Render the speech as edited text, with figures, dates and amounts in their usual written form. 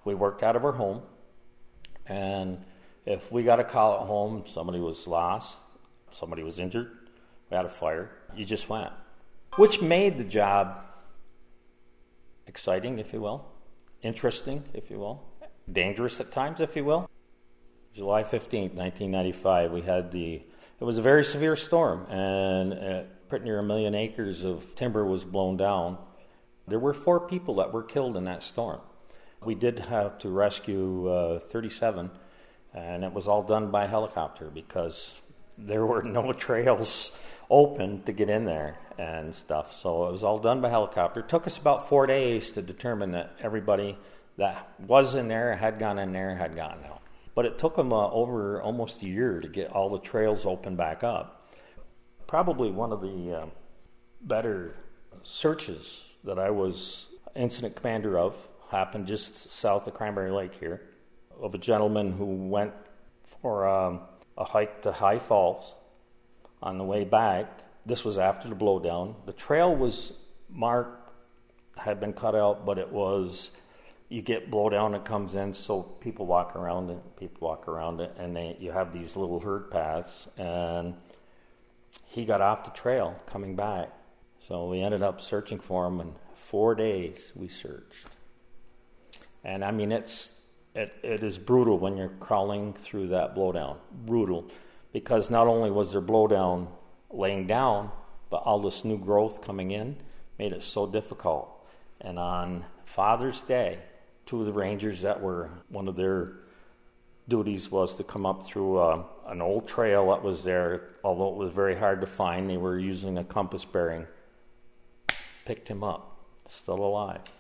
We worked out of our home, and if we got a call at home, somebody was lost, somebody was injured, we had a fire, you just went. Which made the job exciting, if you will, interesting, if you will, dangerous at times, if you will. July 15th, 1995, it was a very severe storm, and pretty near 1 million acres of timber was blown down. There were 4 people that were killed in that storm. We did have to rescue 37, and it was all done by helicopter because there were no trails open to get in there and stuff. So it was all done by helicopter. It took us about 4 days to determine that everybody that was in there, had gone in there, had gotten out. But it took them over almost a year to get all the trails open back up. Probably one of the better searches that I was incident commander of happened just south of Cranberry Lake here, of a gentleman who went for a hike to High Falls. On the way back, this was after the blowdown. The trail was marked, had been cut out, but it was, you get blowdown that comes in, so people walk around it, and you have these little herd paths, and he got off the trail coming back. So we ended up searching for him, and 4 days we searched. And I mean, it is brutal when you're crawling through that blowdown. Brutal. Because not only was there blowdown laying down, but all this new growth coming in made it so difficult. And on Father's Day, 2 of the rangers that were, one of their duties was to come up through an old trail that was there, although it was very hard to find. They were using a compass bearing. Picked him up, still alive.